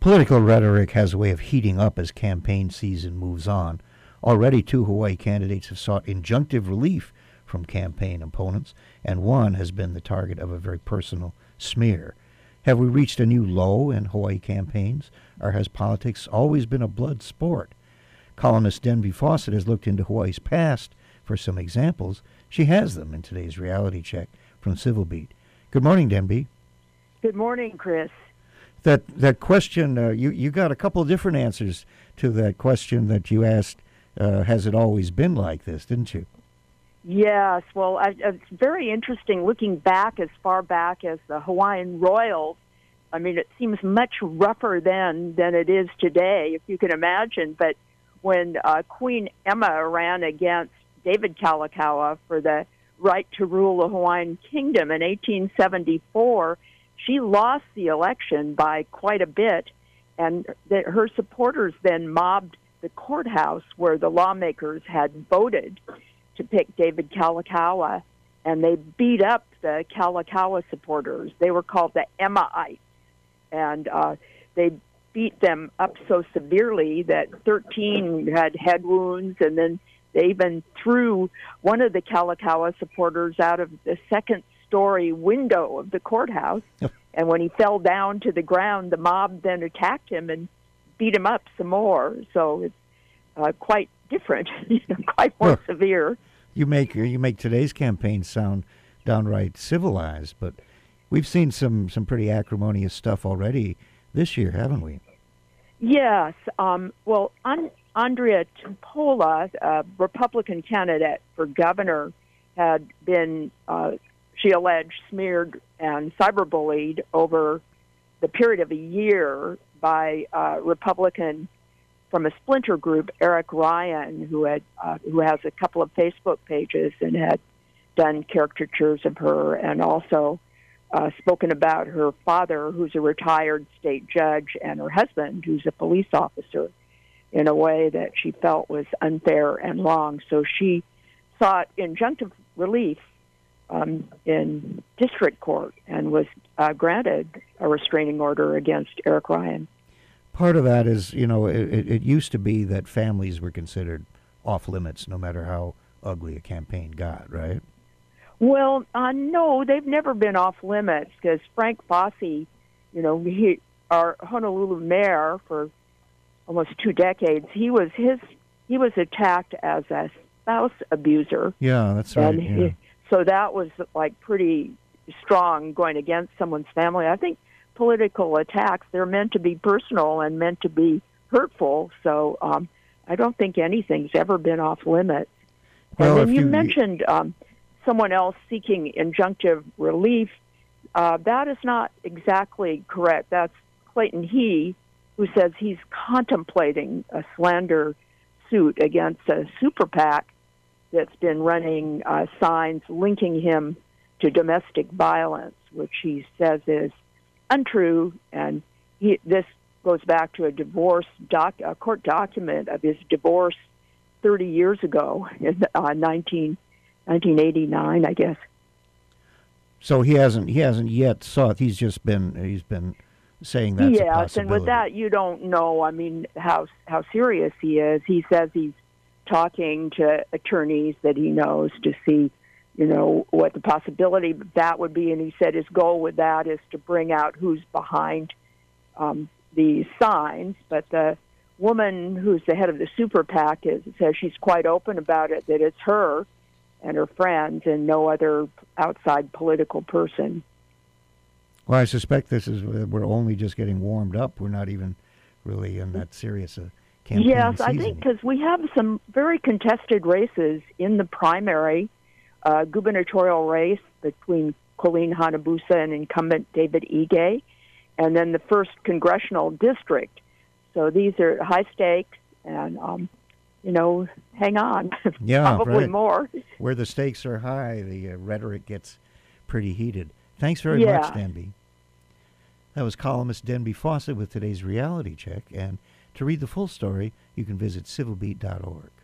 Political rhetoric has a way of heating up as campaign season moves on. Already, two Hawaii candidates have sought injunctive relief from campaign opponents, and one has been the target of a very personal smear. Have we reached a new low in Hawaii campaigns, or has politics always been a blood sport? Columnist Denby Fawcett has looked into Hawaii's past for some examples. She has them in today's reality check from Civil Beat. Good morning, Denby. Good morning, Chris. That question, you got a couple of different answers to that question that you asked. Has it always been like this, didn't you? Yes. Well, it's very interesting looking back as far back as the Hawaiian Royals. I mean, it seems much rougher then than it is today, if you can imagine. But when Queen Emma ran against David Kalakaua for the right to rule the Hawaiian Kingdom in 1874, she lost the election by quite a bit, and her supporters then mobbed the courthouse where the lawmakers had voted to pick David Kalakaua, and they beat up the Kalakaua supporters. They were called the Emmaites, and they beat them up so severely that 13 had head wounds, and then they even threw one of the Kalakaua supporters out of the second-story window of the courthouse. And when he fell down to the ground, the mob then attacked him and beat him up some more. So it's quite different, quite more severe. You make today's campaign sound downright civilized, but we've seen some pretty acrimonious stuff already this year, haven't we? Yes. Well, Andrea Tupola, a Republican candidate for governor, had been, she alleged, smeared and cyberbullied over the period of a year by Republican from a splinter group, Eric Ryan, who has a couple of Facebook pages and had done caricatures of her, and also spoken about her father, who's a retired state judge, and her husband, who's a police officer, in a way that she felt was unfair and wrong. So she sought injunctive relief in district court and was granted a restraining order against Eric Ryan. Part of that is, it used to be that families were considered off limits no matter how ugly a campaign got, right? Well, no, they've never been off limits, because Frank Fossey, our Honolulu mayor for almost 2 decades, he was attacked as a spouse abuser. Yeah, that's right. So that was like pretty strong, going against someone's family. I think political attacks, they're meant to be personal and meant to be hurtful. So I don't think anything's ever been off limits. Well, and then you mentioned someone else seeking injunctive relief. That is not exactly correct. That's Clayton He, who says he's contemplating a slander suit against a super PAC that's been running signs linking him to domestic violence, which he says is untrue. And this goes back to a court document of his divorce 30 years ago, in 1989, I guess. So he hasn't yet sought. He's been saying that's a possibility. Yes, and with that, you don't know, how serious he is. He says he's talking to attorneys that he knows to see, what the possibility that would be. And he said his goal with that is to bring out who's behind these signs. But the woman who's the head of the super PAC says she's quite open about it, that it's her and her friends and no other outside political person. Well, I suspect we're only just getting warmed up. We're not even really in that serious campaign Yes, season. I think because we have some very contested races in the primary gubernatorial race between Colleen Hanabusa and incumbent David Ige, and then the first congressional district. So these are high stakes, and hang on. Yeah, probably right. More. Where the stakes are high, the rhetoric gets pretty heated. Thanks very much, Denby. That was columnist Denby Fawcett with today's reality check. And to read the full story, you can visit civilbeat.org.